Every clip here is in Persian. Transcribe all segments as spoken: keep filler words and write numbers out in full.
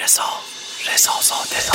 رضا رضا زاده.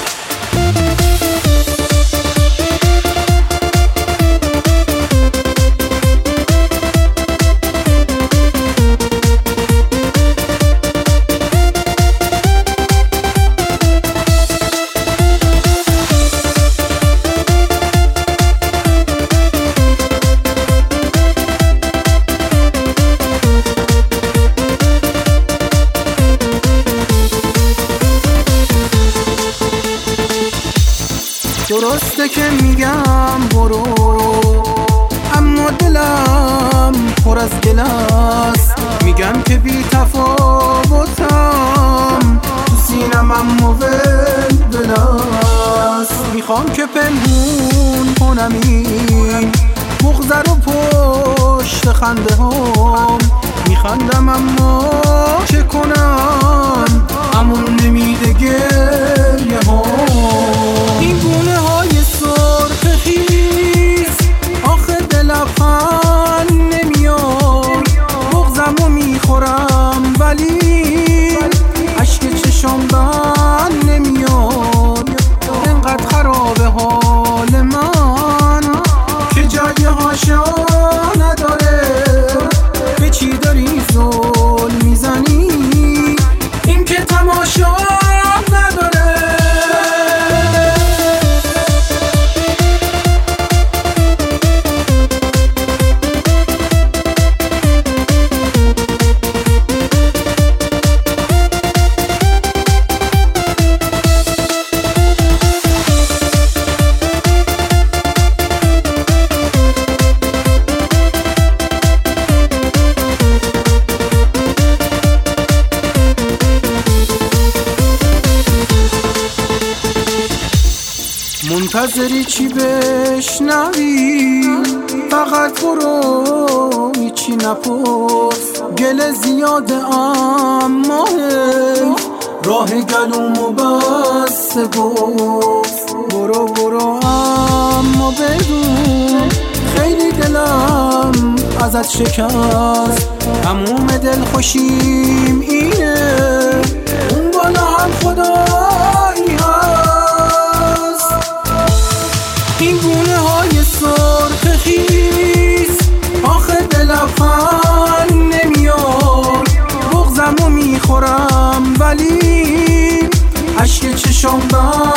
درسته که میگم برو، اما دلم پر از گل است. میگم که بی تفاوتم، تو سینم اما ول است. میخوام که پنهون کنم این بغض رو پشت خنده هم. میخندم اما چه کنم، امون نمیده گریه هم. این گونه های سرخ خیز آخه دلبخند نمیاد. بغضمو میخورم ولی اشک چشام بند نمیاد. انقدر خرابه حال من که جای هاشا نداره. به چی داری زل میزنی، این که تماشا نداره. منتظری چی بشنوی، فقط برو هیچی نپرس. گل زیاده اما راه گلومو بسته گفت. برو برو اما بدون خیلی دلم ازت شکست. تموم دل خوشیم اینه، اون بالا هم خدایی هست. این گونه های سرخ خیز آخه دلبخند نمیاد. بغضمو میخورم ولی اشک چشام بند